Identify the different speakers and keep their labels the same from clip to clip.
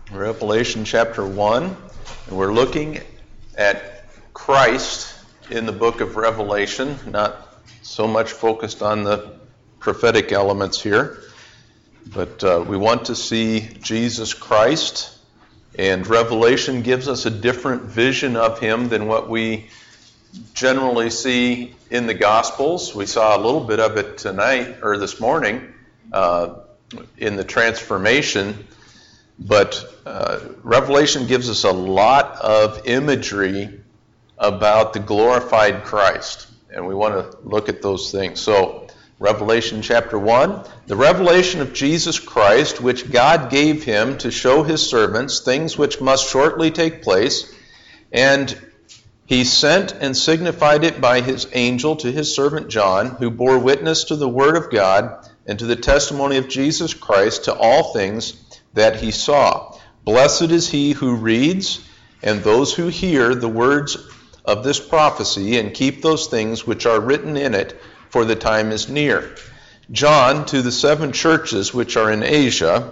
Speaker 1: Revelation chapter 1, and we're looking at Christ in the book of Revelation, not so much focused on the prophetic elements here, but we want to see Jesus Christ, and Revelation gives us a different vision of him than what we generally see in the Gospels. We saw a little bit of it tonight, or this morning, in the transformation. But Revelation gives us a lot of imagery about the glorified Christ, and we want to look at those things. So, Revelation chapter 1, the revelation of Jesus Christ, which God gave him to show his servants things which must shortly take place, and he sent and signified it by his angel to his servant John, who bore witness to the word of God and to the testimony of Jesus Christ, to all things that he saw. Blessed is he who reads and those who hear the words of this prophecy and keep those things which are written in it, for the time is near. John, to the 7 churches which are in Asia,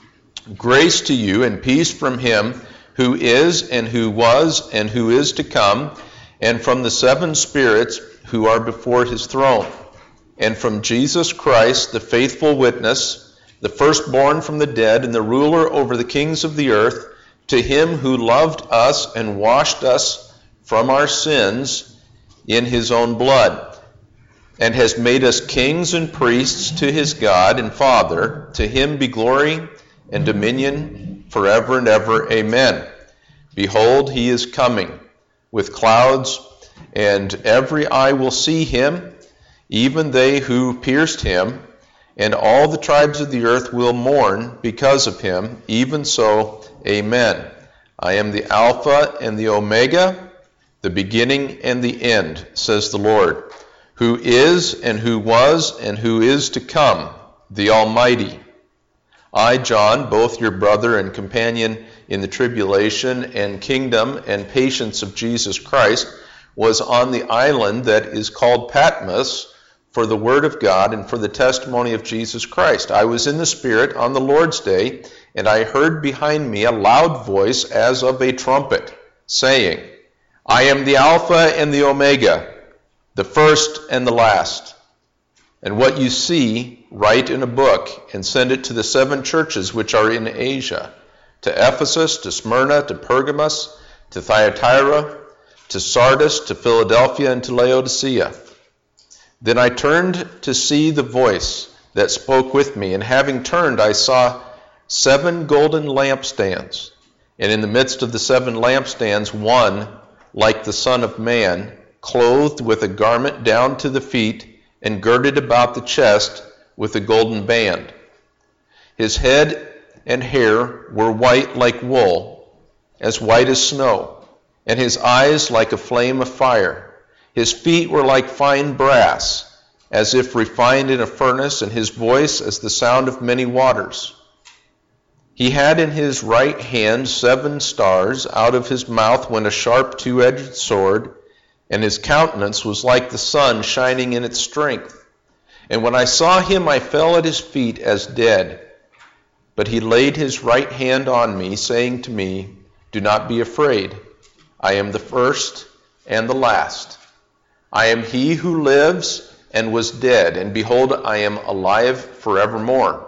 Speaker 1: grace to you and peace from him who is and who was and who is to come, and from the 7 spirits who are before his throne, and from Jesus Christ, the faithful witness, the firstborn from the dead, and the ruler over the kings of the earth, to him who loved us and washed us from our sins in his own blood, and has made us kings and priests to his God and Father. To him be glory and dominion forever and ever. Amen. Behold, he is coming with clouds, and every eye will see him, even they who pierced him, and all the tribes of the earth will mourn because of him. Even so, amen. I am the Alpha and the Omega, the beginning and the end, says the Lord, who is and who was and who is to come, the Almighty. I, John, both your brother and companion in the tribulation and kingdom and patience of Jesus Christ, was on the island that is called Patmos, for the word of God and for the testimony of Jesus Christ. I was in the Spirit on the Lord's day, and I heard behind me a loud voice as of a trumpet, saying, I am the Alpha and the Omega, the first and the last. And what you see, write in a book, and send it to the 7 churches which are in Asia, to Ephesus, to Smyrna, to Pergamos, to Thyatira, to Sardis, to Philadelphia, and to Laodicea. Then I turned to see the voice that spoke with me, and having turned, I saw 7 golden lampstands, and in the midst of the 7 lampstands, one like the Son of Man, clothed with a garment down to the feet, and girded about the chest with a golden band. His head and hair were white like wool, as white as snow, and his eyes like a flame of fire. His feet were like fine brass, as if refined in a furnace, and his voice as the sound of many waters. He had in his right hand 7 stars. Out of his mouth went a sharp 2-edged sword, and his countenance was like the sun shining in its strength. And when I saw him, I fell at his feet as dead. But he laid his right hand on me, saying to me, Do not be afraid. I am the first and the last. I am he who lives and was dead, and behold, I am alive forevermore.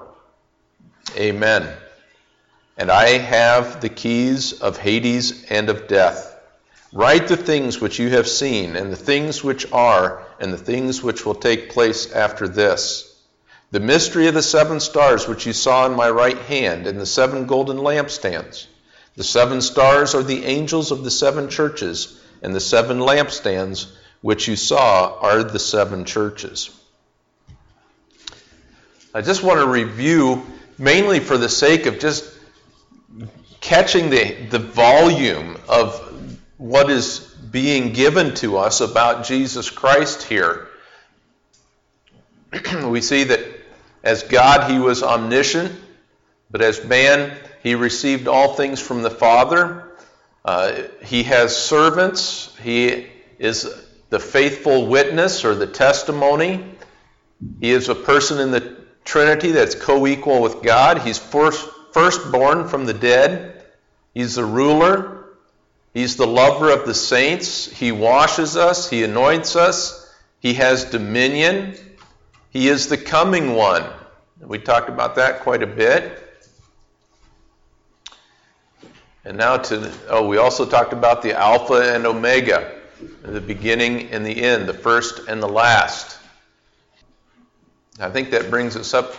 Speaker 1: Amen. And I have the keys of Hades and of death. Write the things which you have seen, and the things which are, and the things which will take place after this. The mystery of the 7 stars which you saw in my right hand, and the 7 golden lampstands. The 7 stars are the angels of the 7 churches, and the 7 lampstands which you saw are the 7 churches. I just want to review, mainly for the sake of just catching the volume of what is being given to us about Jesus Christ here. We see that as God, he was omniscient, but as man, he received all things from the Father. He has servants. He is the faithful witness or the testimony. He is a person in the Trinity that's co-equal with God. He's firstborn from the dead. He's the ruler. He's the lover of the saints. He washes us. He anoints us. He has dominion. He is the coming one. We talked about that quite a bit. And now we also talked about the Alpha and Omega, the beginning and the end, the first and the last. I think that brings us up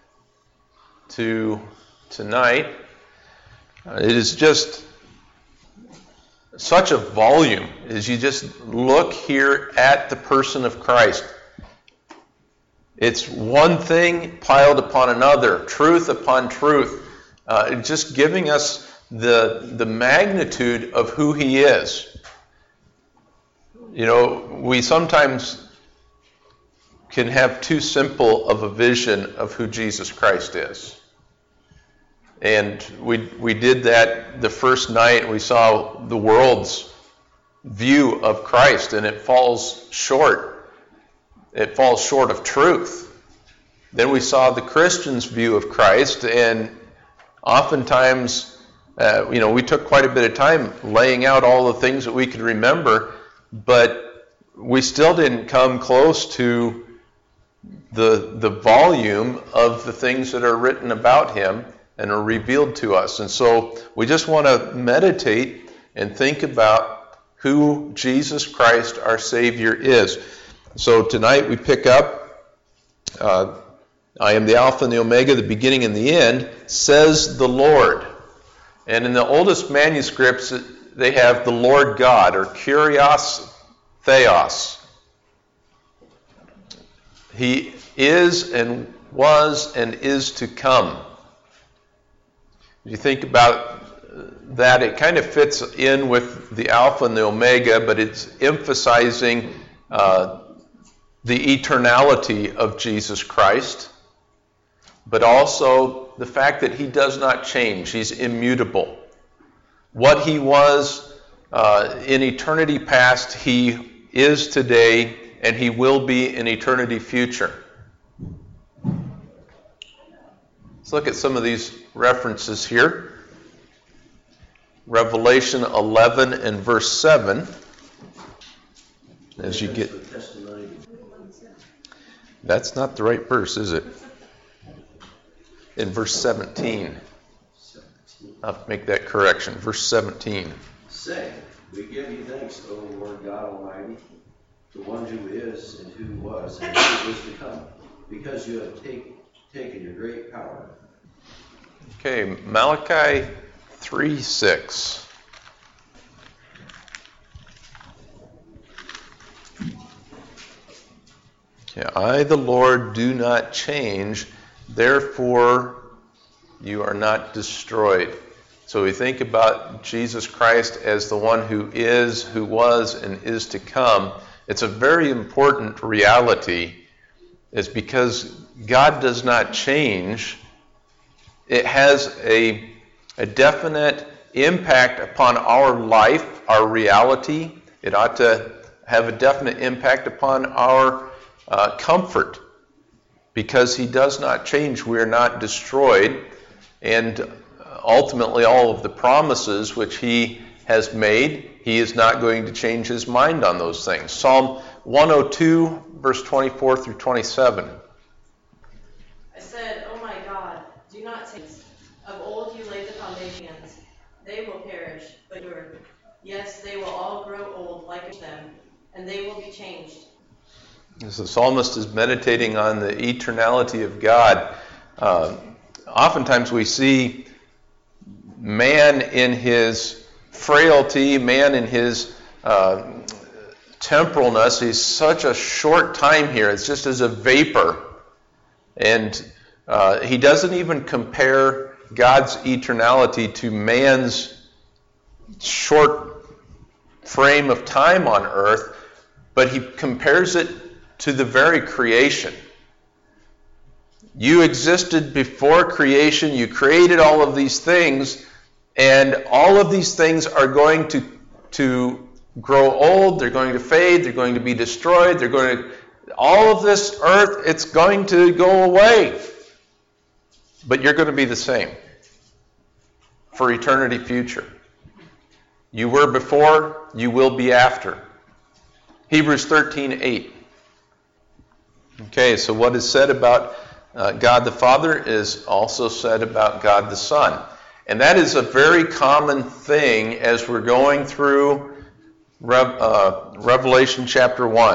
Speaker 1: to tonight. It is just such a volume as you just look here at the person of Christ. It's one thing piled upon another, truth upon truth, just giving us the magnitude of who he is. You know, we sometimes can have too simple of a vision of who Jesus Christ is. And we did that the first night. We saw the world's view of Christ, and it falls short. It falls short of truth. Then we saw the Christian's view of Christ, and oftentimes, we took quite a bit of time laying out all the things that we could remember, but we still didn't come close to the volume of the things that are written about him and are revealed to us. And so we just want to meditate and think about who Jesus Christ, our Savior, is. So tonight we pick up, I am the Alpha and the Omega, the beginning and the end, says the Lord. And in the oldest manuscripts, they have the Lord God, or Kyrios Theos. He is and was and is to come. If you think about that, it kind of fits in with the Alpha and the Omega, but it's emphasizing the eternality of Jesus Christ, but also the fact that he does not change. He's immutable. What he was in eternity past, he is today, and he will be in eternity future. Let's look at some of these references here. Revelation 11 and verse 7. As you get... That's not the right verse, is it? In verse 17. I'll make that correction. Verse 17.
Speaker 2: Say, we give you thanks, O Lord God Almighty, the one who is and who was and who is to come, because you have taken your great power.
Speaker 1: Okay, Malachi 3:6. Okay, I, the Lord, do not change, therefore you are not destroyed. So we think about Jesus Christ as the one who is, who was, and is to come. It's a very important reality. It's because God does not change. It has a definite impact upon our life, our reality. It ought to have a definite impact upon our comfort. Because he does not change, we are not destroyed. And ultimately, all of the promises which he has made, he is not going to change his mind on those things. Psalm 102, verse 24 through 27.
Speaker 3: I said, "Oh my God, do not change. Of old you laid the foundations. They will perish, but you're. Yes, they will all grow old like them, and they will be changed."
Speaker 1: As the psalmist is meditating on the eternality of God, oftentimes we see man in his frailty, man in his temporalness. He's such a short time here. It's just as a vapor. And he doesn't even compare God's eternality to man's short frame of time on earth, but he compares it to the very creation. You existed before creation. You created all of these things, and all of these things are going to grow old. They're going to fade. They're going to be destroyed. All of this earth, it's going to go away. But you're going to be the same. for eternity future. You were before, you will be after. Hebrews 13:8. Okay, so what is said about God the Father is also said about God the Son. And that is a very common thing as we're going through Revelation chapter 1.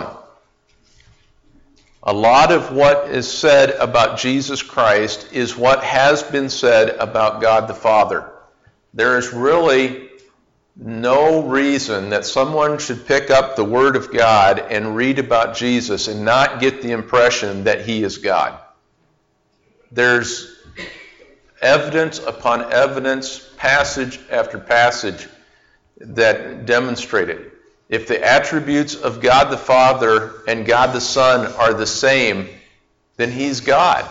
Speaker 1: A lot of what is said about Jesus Christ is what has been said about God the Father. There is really no reason that someone should pick up the Word of God and read about Jesus and not get the impression that He is God. There's evidence upon evidence, passage after passage that demonstrate it. If the attributes of God the Father and God the Son are the same, then He's God.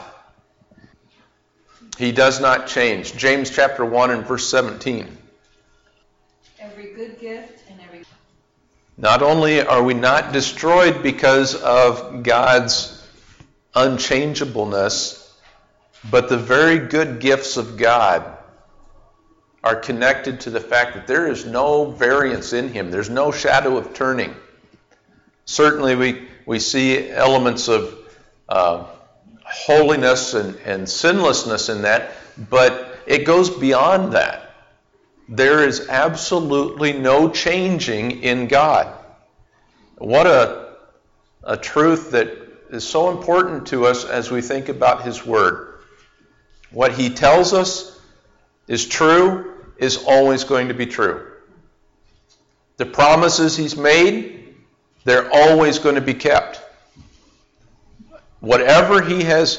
Speaker 1: He does not change. James chapter 1 and verse 17.
Speaker 4: Every good gift and every...
Speaker 1: Not only are we not destroyed because of God's unchangeableness, but the very good gifts of God are connected to the fact that there is no variance in Him. There's no shadow of turning. Certainly we see elements of holiness and sinlessness in that, but it goes beyond that. There is absolutely no changing in God. What a truth that is so important to us as we think about His Word. What He tells us is true, is always going to be true. The promises He's made, they're always going to be kept. Whatever He has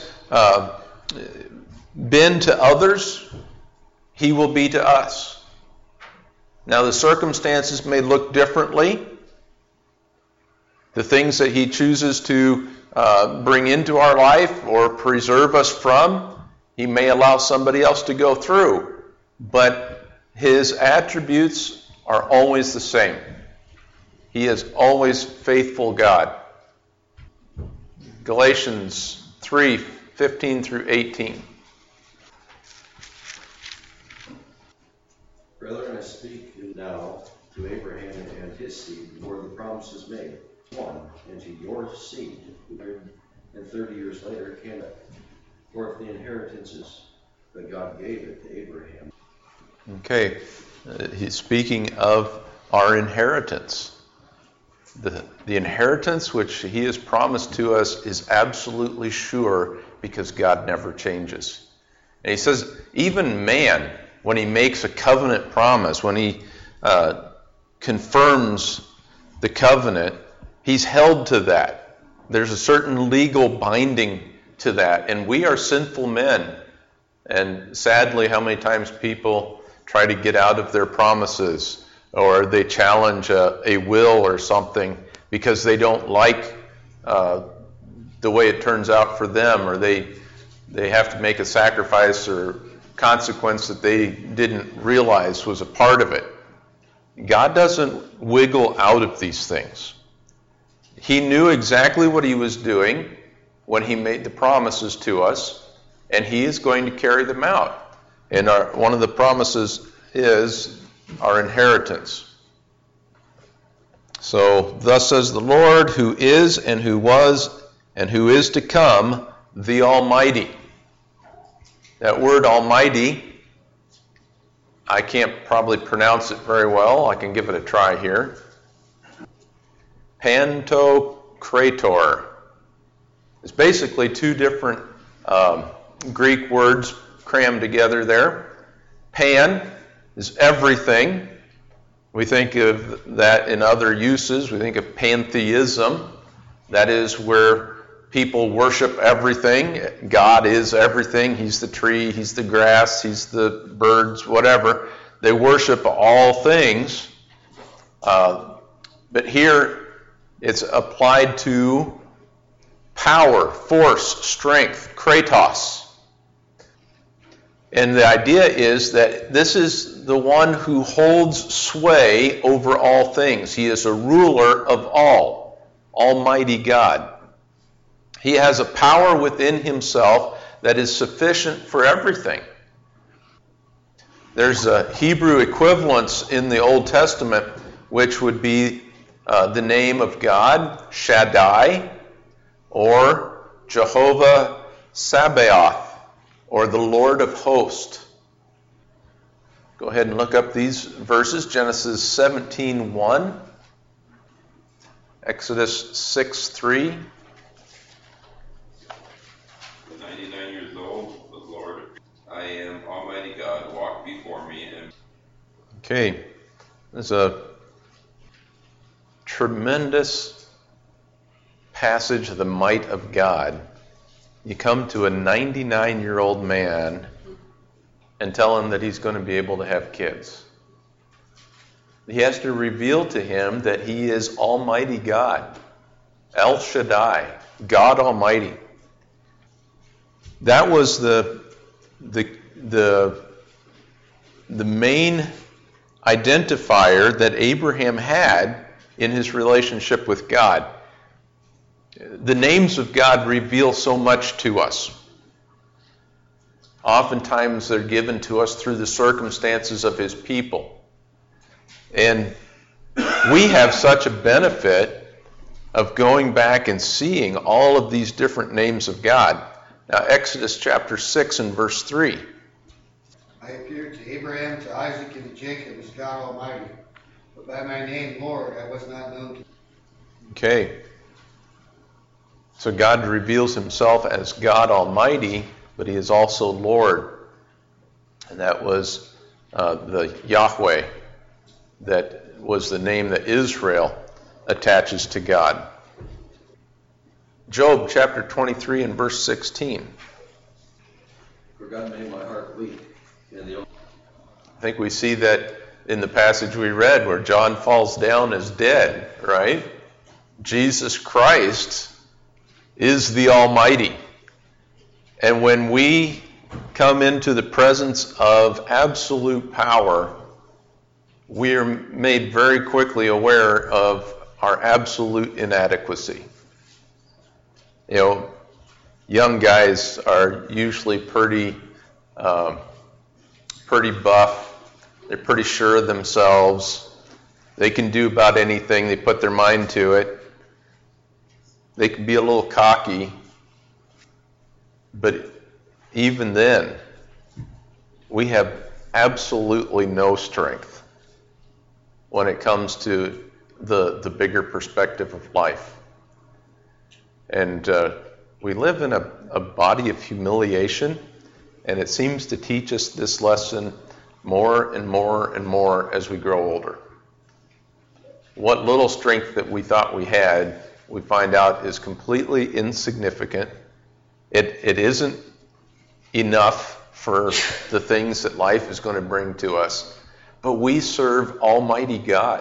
Speaker 1: been to others, He will be to us. Now the circumstances may look differently. The things that He chooses to bring into our life or preserve us from, He may allow somebody else to go through. But His attributes are always the same. He is always faithful God. Galatians 3:15 through 18.
Speaker 2: Brethren, I speak now to Abraham and his seed, where the promise is made. One, and to your seed, and 30 years later came it. For if the inheritance is that God gave it to Abraham.
Speaker 1: Okay, he's speaking of our inheritance. The inheritance which He has promised to us is absolutely sure because God never changes. And He says, even man, when he makes a covenant promise, when he confirms the covenant, he's held to that. There's a certain legal binding to that. And we are sinful men. And sadly, how many times people try to get out of their promises, or they challenge a will or something because they don't like the way it turns out for them, or they have to make a sacrifice or consequence that they didn't realize was a part of it. God doesn't wiggle out of these things. He knew exactly what He was doing when He made the promises to us, and He is going to carry them out. And one of the promises is our inheritance. So, thus says the Lord, who is and who was and who is to come, the Almighty. That word Almighty, I can't probably pronounce it very well. I can give it a try here. Pantokrator. It's basically two different Greek words crammed together there. Pan is everything. We think of that in other uses. We think of pantheism. That is where people worship everything. God is everything. He's the tree, He's the grass, He's the birds, whatever. They worship all things. But here it's applied to power, force, strength, kratos. And the idea is that this is the one who holds sway over all things. He is a ruler of all, Almighty God. He has a power within Himself that is sufficient for everything. There's a Hebrew equivalence in the Old Testament, which would be the name of God, Shaddai, or Jehovah Sabaoth, or the Lord of Hosts. Go ahead and look up these verses. Genesis 17:1, Exodus 6:3.
Speaker 5: 99 years old, the Lord, I am Almighty God, walk before me. And
Speaker 1: Okay, there's a tremendous passage of the might of God. You come to a 99-year-old man and tell him that he's going to be able to have kids. He has to reveal to him that he is Almighty God, El Shaddai, God Almighty. That was the main identifier that Abraham had in his relationship with God. The names of God reveal so much to us. Oftentimes they're given to us through the circumstances of his people. And we have such a benefit of going back and seeing all of these different names of God. Now, Exodus chapter 6 and verse 3.
Speaker 6: I appeared to Abraham, to Isaac, and to Jacob as God Almighty, but by my name, Lord, I was not known to you.
Speaker 1: Okay. So God reveals himself as God Almighty, but he is also Lord. And that was the Yahweh. That was the name that Israel attaches to God. Job chapter 23 and verse 16.
Speaker 2: For God made my heart weak.
Speaker 1: I think we see that in the passage we read where John falls down as dead, right? Jesus Christ is the Almighty. And when we come into the presence of absolute power, we are made very quickly aware of our absolute inadequacy. You know, young guys are usually pretty buff. They're pretty sure of themselves. They can do about anything. They put their mind to it. They can be a little cocky. But even then, we have absolutely no strength when it comes to the bigger perspective of life. And we live in a body of humiliation, and it seems to teach us this lesson more and more and more as we grow older. What little strength that we thought we had, we find out is completely insignificant. It isn't enough for the things that life is going to bring to us. But we serve Almighty God.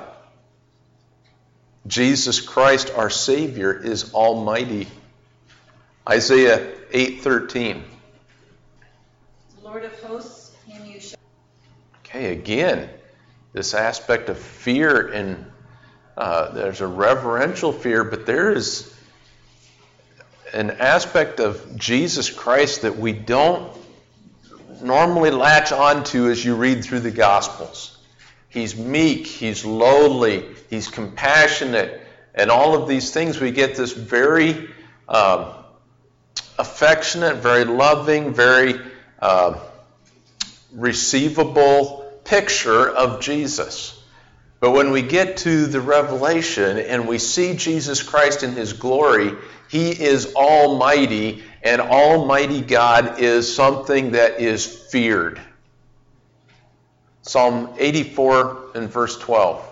Speaker 1: Jesus Christ, our Savior, is Almighty. Isaiah 8:13.
Speaker 4: Lord of hosts, him you shall.
Speaker 1: Okay, again, this aspect of fear, and there's a reverential fear, but there is an aspect of Jesus Christ that we don't normally latch onto as you read through the Gospels. He's meek, he's lowly, he's compassionate, and all of these things. We get this very affectionate, very loving, very receivable picture of Jesus. But when we get to the Revelation and we see Jesus Christ in his glory, he is almighty, and Almighty God is something that is feared. Psalm 84 and verse 12.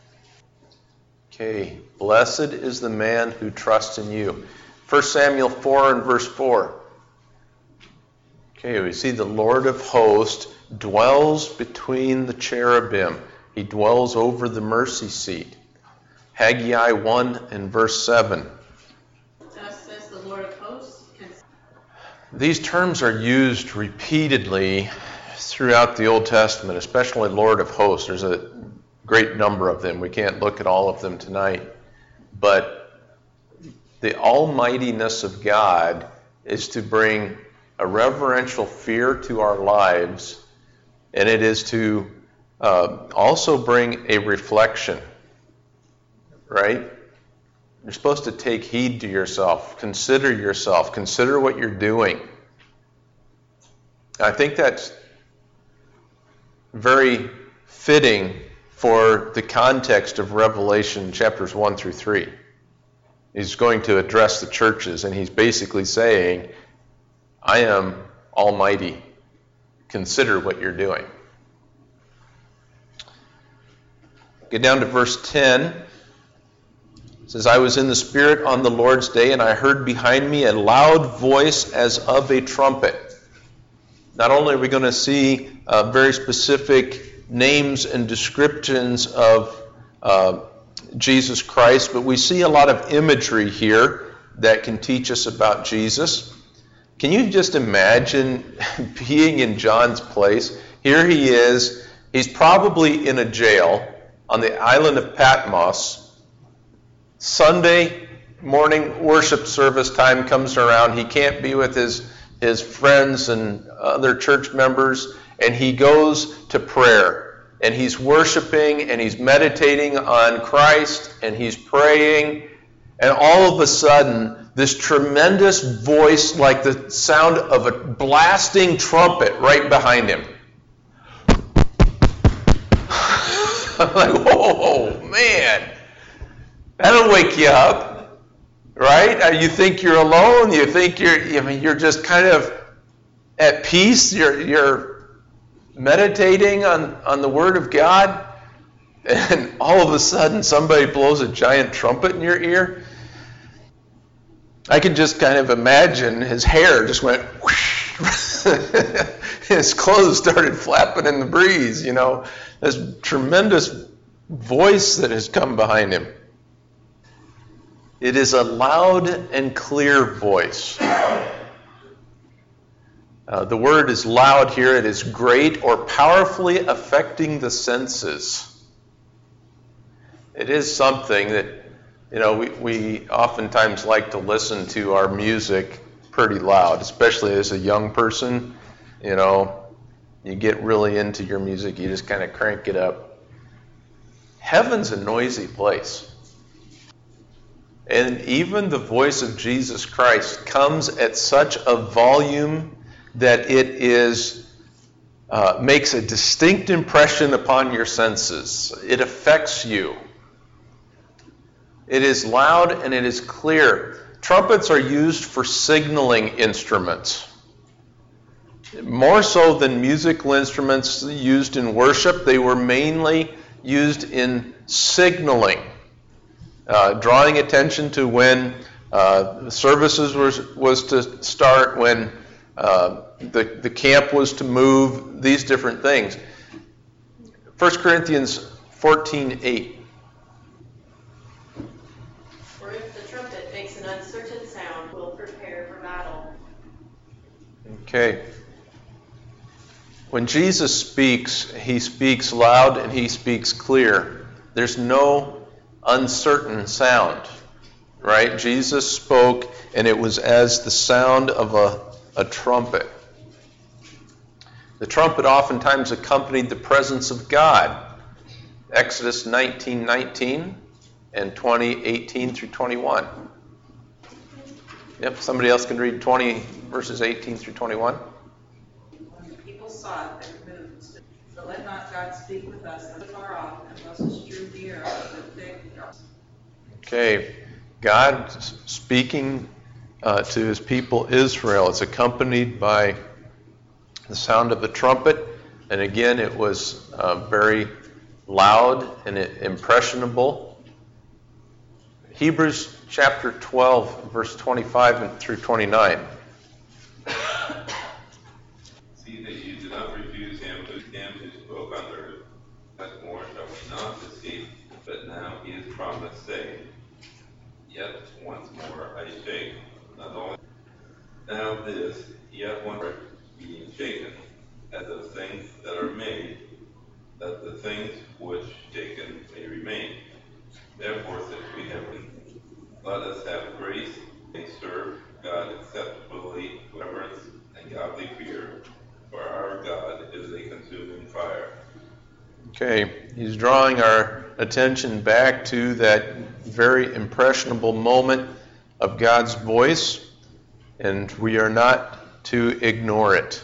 Speaker 1: Okay, blessed is the man who trusts in you. 1 Samuel 4 and verse 4. Okay, we see the Lord of hosts dwells between the cherubim. He dwells over the mercy seat. Haggai 1 and verse 7.
Speaker 3: Thus says the Lord of hosts.
Speaker 1: These terms are used repeatedly throughout the Old Testament, especially Lord of hosts. There's a great number of them. We can't look at all of them tonight. But the almightiness of God is to bring a reverential fear to our lives, And it is to also bring a reflection, right? You're supposed to take heed to yourself, consider what you're doing. I think that's very fitting for the context of Revelation chapters 1 through 3. He's going to address the churches, and he's basically saying, I am almighty. Consider what you're doing. Get down to verse 10. It says, I was in the Spirit on the Lord's day, and I heard behind me a loud voice as of a trumpet. Not only are we going to see very specific names and descriptions of Jesus Christ, but we see a lot of imagery here that can teach us about Jesus. Can you just imagine being in John's place? Here he is. He's probably in a jail on the island of Patmos. Sunday morning worship service time comes around. He can't be with his friends and other church members, and he goes to prayer. And he's worshiping, and he's meditating on Christ, and he's praying, and all of a sudden, this tremendous voice, like the sound of a blasting trumpet right behind him. I'm like, whoa, man. That'll wake you up, right? You think you're alone. You think you're just kind of at peace. You're meditating on the Word of God, and all of a sudden somebody blows a giant trumpet in your ear. I can just kind of imagine his hair just went whoosh. His clothes started flapping in the breeze, This tremendous voice that has come behind him. It is a loud and clear voice. The word is loud here. It is great or powerfully affecting the senses. It is something that, we oftentimes like to listen to our music pretty loud, especially as a young person. You get really into your music, you just kind of crank it up. Heaven's a noisy place. And even the voice of Jesus Christ comes at such a volume that it makes a distinct impression upon your senses. It affects you. It is loud and it is clear. Trumpets are used for signaling instruments. More so than musical instruments used in worship, they were mainly used in signaling. Drawing attention to when services was to start, when the camp was to move, these different things. 1 Corinthians 14:8.
Speaker 3: For if the trumpet makes an uncertain sound, we'll prepare for battle.
Speaker 1: Okay. When Jesus speaks, he speaks loud and he speaks clear. There's no uncertain sound, right? Jesus spoke, and it was as the sound of a trumpet. The trumpet oftentimes accompanied the presence of God. Exodus 19:19 and 20:18 through 21. Yep, somebody else can read 20 verses 18 through 21.
Speaker 4: When the people saw it, they removed. So let not God speak with us as far off, and Moses drew near with thick drums.
Speaker 1: Okay, God speaking to his people Israel. It's accompanied by the sound of the trumpet, and again it was very loud and impressionable. Hebrews chapter 12, verse 25 through 29.
Speaker 5: See that you do not refuse him who spoke on earth. Much more shall we not escape, but now he is promised, saying, Yet once more I shake, not only now this, yet one more being shaken, as of things that are made, that the things which shaken may remain. Therefore, since we have been, let us have grace, may serve God acceptably, reverence and godly fear, for our God is a consuming
Speaker 1: Okay, he's drawing our attention back to that very impressionable moment of God's voice, and we are not to ignore it.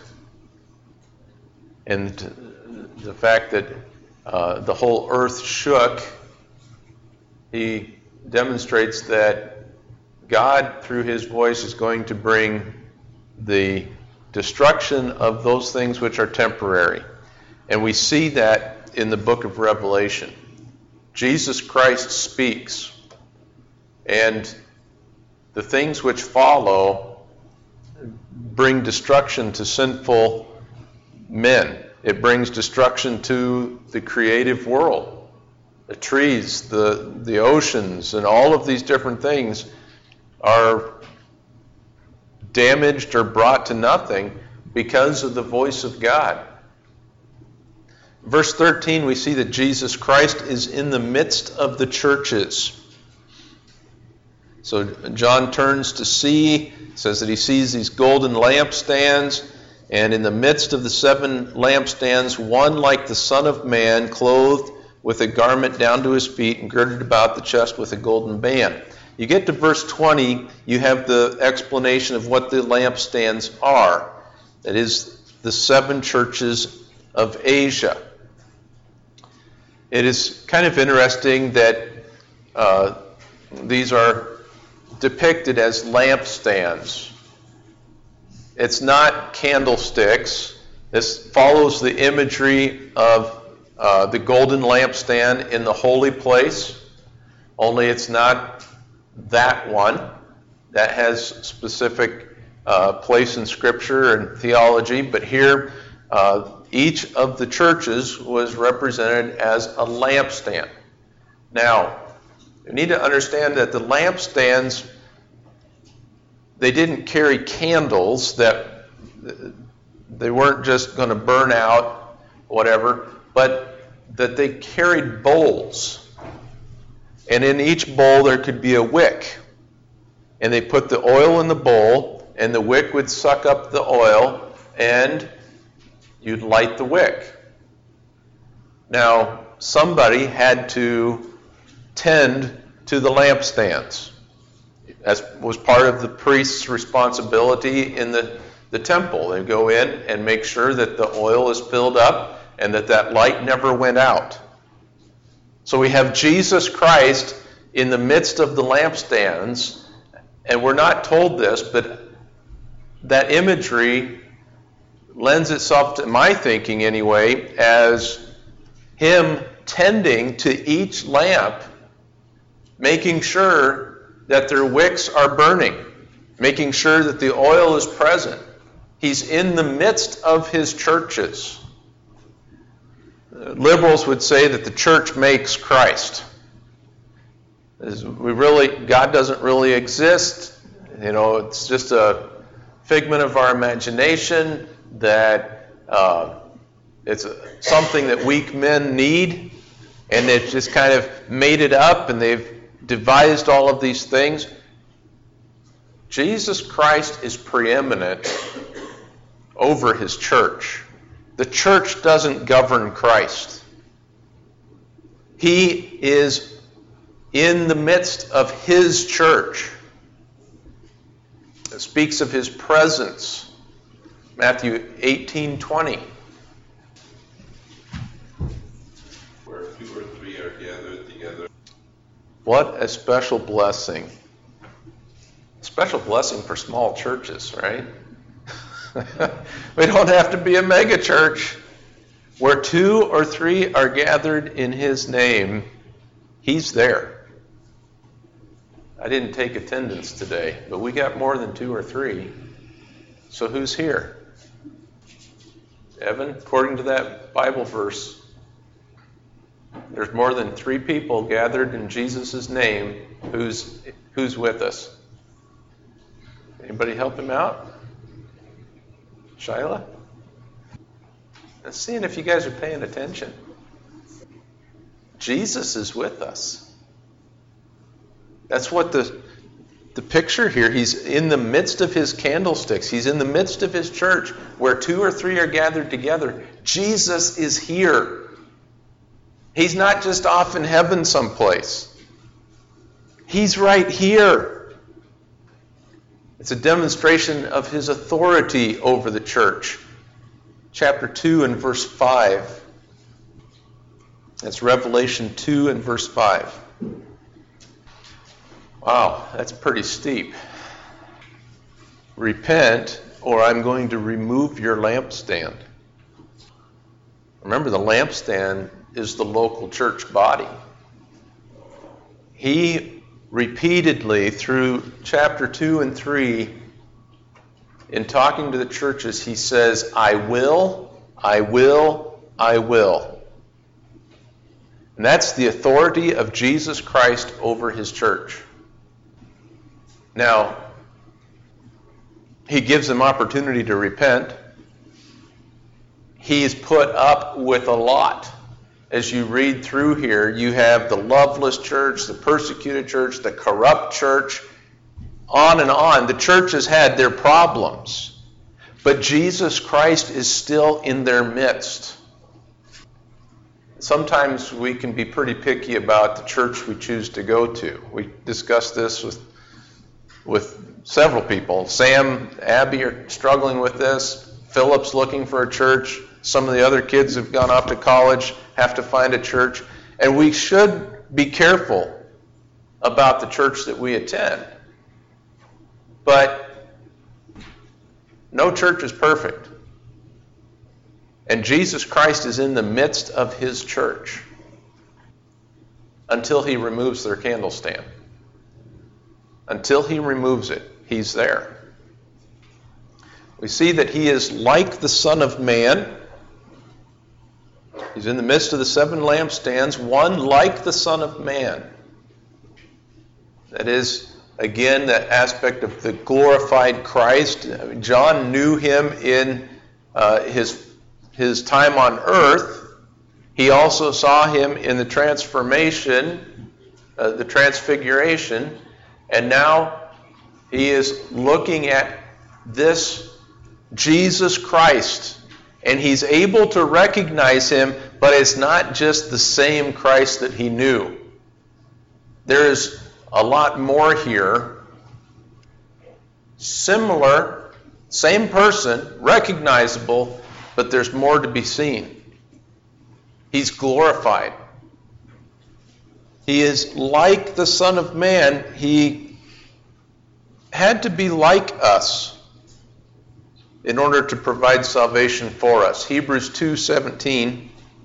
Speaker 1: And the fact that the whole earth shook, he demonstrates that God, through his voice, is going to bring the destruction of those things which are temporary. And we see that in the book of Revelation. Jesus Christ speaks, and the things which follow bring destruction to sinful men. It brings destruction to the creative world. The trees, the oceans, and all of these different things are damaged or brought to nothing because of the voice of God. Verse 13, we see that Jesus Christ is in the midst of the churches. So John turns to see, says that he sees these golden lampstands, and in the midst of the 7 lampstands, one like the Son of Man, clothed with a garment down to his feet and girded about the chest with a golden band. You get to verse 20, you have the explanation of what the lampstands are. That is the 7 churches of Asia. It is kind of interesting that these are depicted as lampstands. It's not candlesticks. This follows the imagery of the golden lampstand in the holy place, only it's not that one. That has specific place in Scripture and theology, but here each of the churches was represented as a lampstand. Now, you need to understand that the lampstands, they didn't carry candles, that they weren't just going to burn out, whatever, but that they carried bowls. And in each bowl there could be a wick. And they put the oil in the bowl, and the wick would suck up the oil, and you'd light the wick. Now, somebody had to tend to the lampstands. That was part of the priest's responsibility in the temple. They go in and make sure that the oil is filled up and that light never went out. So we have Jesus Christ in the midst of the lampstands, and we're not told this, but that imagery lends itself to my thinking anyway as him tending to each lamp, making sure that their wicks are burning, making sure that the oil is present. He's in the midst of his churches. Liberals would say that the church makes Christ. God doesn't really exist. It's just a figment of our imagination, that it's something that weak men need, and they've just kind of made it up, and they've devised all of these things. Jesus Christ is preeminent over his church. The church doesn't govern Christ. He is in the midst of his church. It speaks of his presence. Matthew 18:20.
Speaker 5: Where 2 or 3 are gathered together.
Speaker 1: What a special blessing. A special blessing for small churches, right? We don't have to be a mega church. Where 2 or 3 are gathered in his name, he's there. I didn't take attendance today, but we got more than 2 or 3. So who's here? Evan, according to that Bible verse, there's more than 3 people gathered in Jesus' name. Who's with us? Anybody help him out? Shyla? Let's see if you guys are paying attention. Jesus is with us. That's what the picture here. He's in the midst of his candlesticks. He's in the midst of his church. Where 2 or 3 are gathered together, Jesus is here. He's not just off in heaven someplace. He's right here. It's a demonstration of his authority over the church. Chapter 2 and verse 5. That's Revelation 2 and verse 5. Wow, that's pretty steep. Repent, or I'm going to remove your lampstand. Remember, the lampstand is the local church body. He repeatedly, through chapter 2 and 3, in talking to the churches, he says, I will, I will, I will. And that's the authority of Jesus Christ over his church. Now, he gives them opportunity to repent. He's put up with a lot. As you read through here, you have the loveless church, the persecuted church, the corrupt church, on and on. The church has had their problems, but Jesus Christ is still in their midst. Sometimes we can be pretty picky about the church we choose to go to. We discussed this with several people. Sam, Abby are struggling with this. Philip's looking for a church. Some of the other kids have gone off to college, have to find a church. And we should be careful about the church that we attend. But no church is perfect. And Jesus Christ is in the midst of his church until he removes their candlestand. Until he removes it, he's there. We see that he is like the Son of Man. He's in the midst of the 7 lampstands, one like the Son of Man. That is, again, that aspect of the glorified Christ. John knew him in his time on earth. He also saw him in the transformation, the transfiguration, and now he is looking at this Jesus Christ, and he's able to recognize him, but it's not just the same Christ that he knew. There's a lot more here. Similar, same person, recognizable, but there's more to be seen. He's glorified. He is like the Son of Man. He had to be like us in order to provide salvation for us. Hebrews 2:17.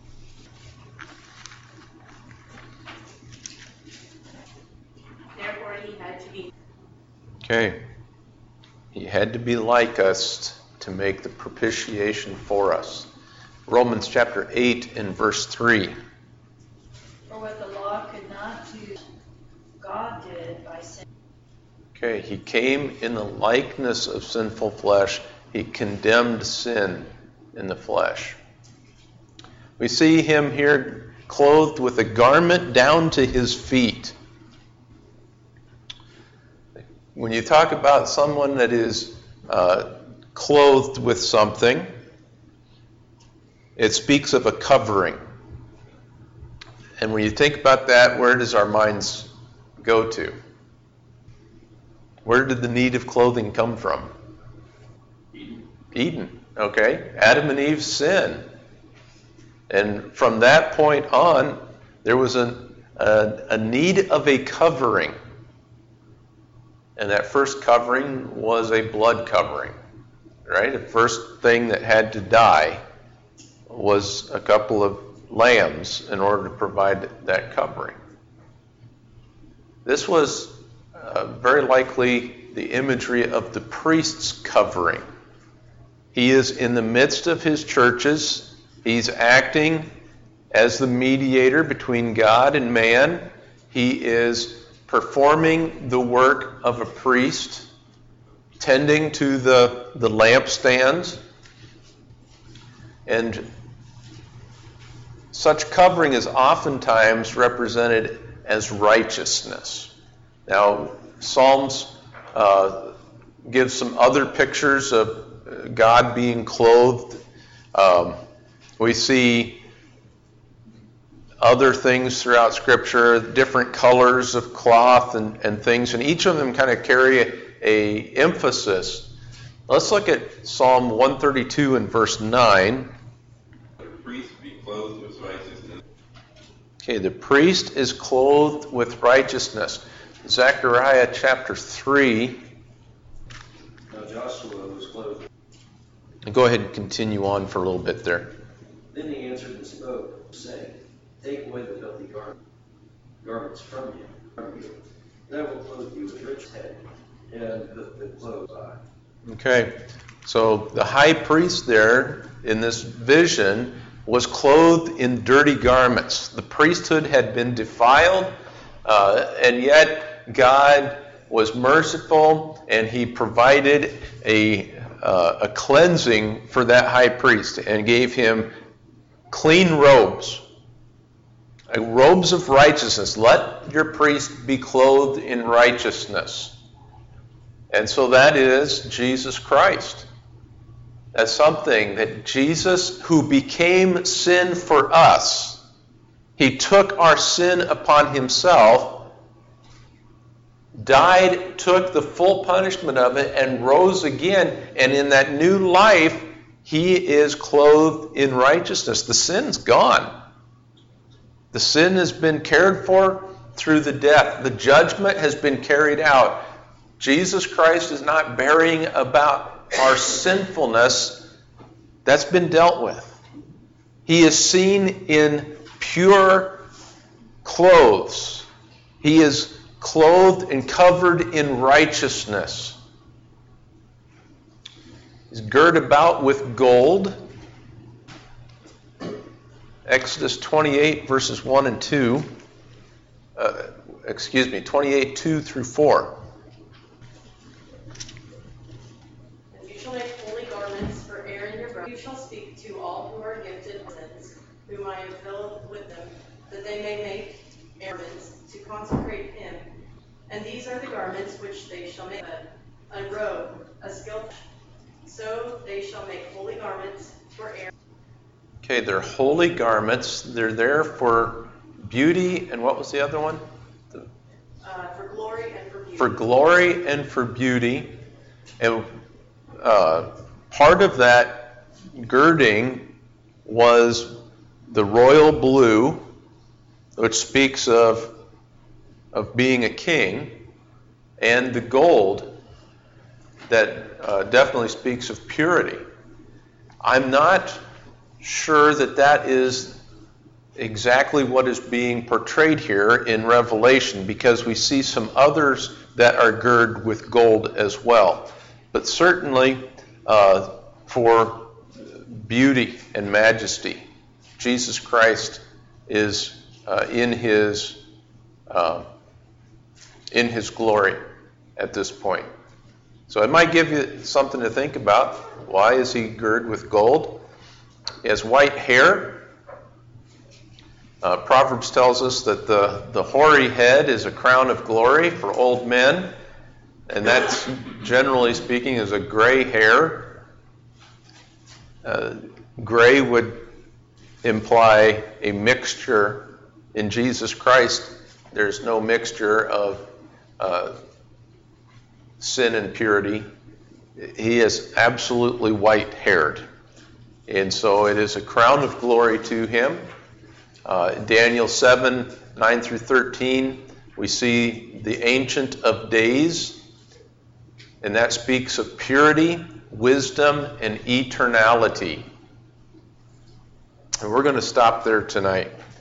Speaker 4: Therefore he had to be.
Speaker 1: Okay. He had to be like us to make the propitiation for us. Romans chapter 8 and verse 3.
Speaker 7: For what the law could not do, God did by sin.
Speaker 1: Okay, he came in the likeness of sinful flesh. He condemned sin in the flesh. We see him here clothed with a garment down to his feet. When you talk about someone that is clothed with something, it speaks of a covering. And when you think about that, where does our minds go to? Where did the need of clothing come from? Eden, okay? Adam and Eve's sin. And from that point on, there was a need of a covering. And that first covering was a blood covering, right? The first thing that had to die was a couple of lambs in order to provide that covering. This was very likely the imagery of the priest's covering. He is in the midst of his churches. He's acting as the mediator between God and man. He is performing the work of a priest, tending to the lampstands. And such covering is oftentimes represented as righteousness. Now, Psalms give some other pictures of God being clothed. We see other things throughout Scripture, different colors of cloth and things, and each of them kind of carry a emphasis. Let's look at Psalm 132 and verse 9.
Speaker 5: The priest be clothed with righteousness.
Speaker 1: Okay, the priest is clothed with righteousness. Zechariah chapter 3.
Speaker 2: Now Joshua was clothed.
Speaker 1: Go ahead and continue on for a little bit there.
Speaker 2: Then he answered and spoke, saying, Take away the filthy garments from you. And I will clothe you with rich head, and put the clothes on.
Speaker 1: Okay, so the high priest there in this vision was clothed in dirty garments. The priesthood had been defiled, and yet God was merciful, and he provided a cleansing for that high priest and gave him clean robes, robes of righteousness. Let your priest be clothed in righteousness. And so that is Jesus Christ. That's something that Jesus, who became sin for us, he took our sin upon himself, died, took the full punishment of it, and rose again. And in that new life, he is clothed in righteousness. The sin's gone. The sin has been cared for through the death. The judgment has been carried out. Jesus Christ is not bearing about our sinfulness. That's been dealt with. He is seen in pure clothes. He is clothed and covered in righteousness. He's girded about with gold. Exodus 28 verses 1 and 2. 28, 2 through 4.
Speaker 3: You shall make holy garments for Aaron your brother. You shall speak to all who are gifted sons, whom I have filled with them, that they may make garments to consecrate him. And these are the garments which they shall make: a robe, a skill. So they shall make holy garments for Aaron.
Speaker 1: Okay, they're holy garments. They're there for beauty, and what was the other one?
Speaker 3: For glory and for beauty.
Speaker 1: For glory and for beauty. And part of that girding was the royal blue, which speaks of being a king, and the gold that definitely speaks of purity. I'm not sure that is exactly what is being portrayed here in Revelation, because we see some others that are girded with gold as well. But certainly for beauty and majesty, Jesus Christ is in his glory at this point. So it might give you something to think about. Why is he girded with gold? He has white hair. Proverbs tells us that the hoary head is a crown of glory for old men, and that's, generally speaking, is a gray hair. Gray would imply a mixture. In Jesus Christ, there's no mixture of sin and purity. He is absolutely white-haired. And so it is a crown of glory to him. Daniel 7, 9 through 13, we see the Ancient of Days, and that speaks of purity, wisdom, and eternality. And we're going to stop there tonight.